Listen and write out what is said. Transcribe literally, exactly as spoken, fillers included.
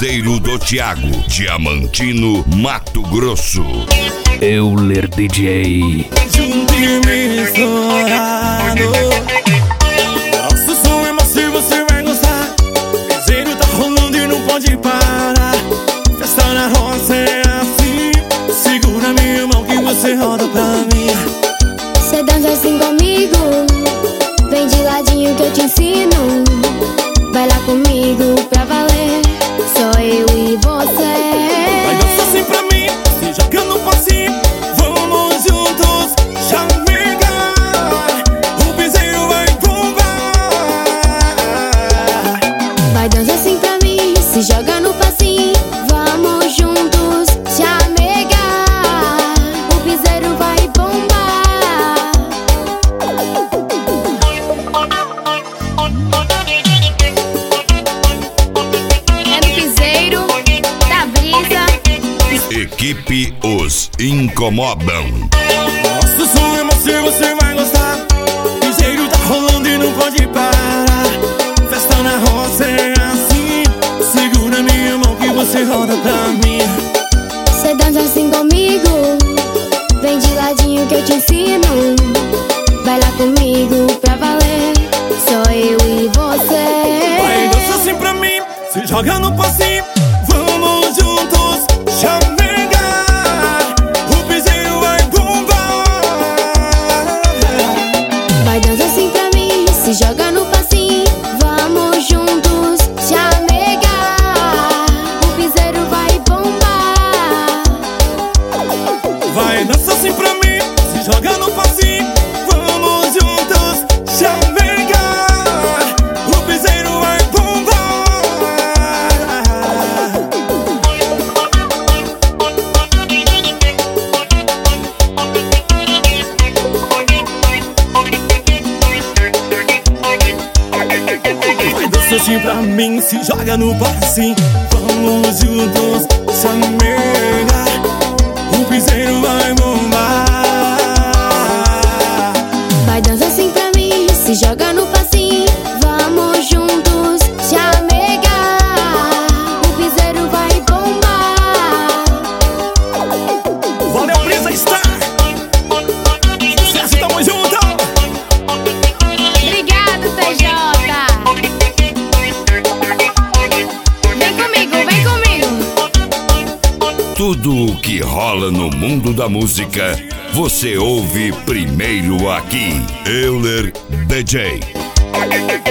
piseiro do Thiago, Diamantino, Mato Grosso. Euler D J. Junto e misturado. Nosso som é macio, você vai gostar. Piseiro tá rolando e não pode parar. Festa na roça é assim. Segura minha mão que você roda pra mim. Cê dança assim comigo, vem de ladinho que eu te ensino. Vai lá comigo pra valer, só eu e você. Vai dançar assim pra mim, se joga no passinho. Vamos juntos, chamegar. O piseiro vai bombar. Vai dançar assim pra mim, se joga no passinho. Vamos juntos, chamegar. O piseiro vai bombar. É no piseiro da brisa. Equipe Os Incomodam. Nosso som é macio, você vai gostar. Piseiro tá rolando e não pode parar. Festa na roça é assim. Segura minha mão que você roda pra mim. Cê dança assim comigo, vem de ladinho que eu te ensino. Vai lá comigo pra valer, só eu e você. Vai dançar assim pra mim, se joga no passinho. Vamos juntos, chamegar. O piseiro vai bombar. Vai dançar assim pra mim, se joga no passinho. Vamos juntos, chamegar. O piseiro vai bombar. Vai dançar assim pra mim, se joga no passinho. Vamos juntos, chamegar. O piseiro vai bombar. Vai dançar assim pra mim, se joga no passinho. Vamos juntos, chamegar. O piseiro vai bombar. Vai dançar assim pra mim, se joga no passinho. Vamos juntos, chamegar. O piseiro vai bombar. Valeu, Brisa Star. Sucesso, tamo junto. Obrigado, T J. Vem comigo, vem comigo. Tudo o que rola no mundo da música, você ouve primeiro aqui. Euler D J.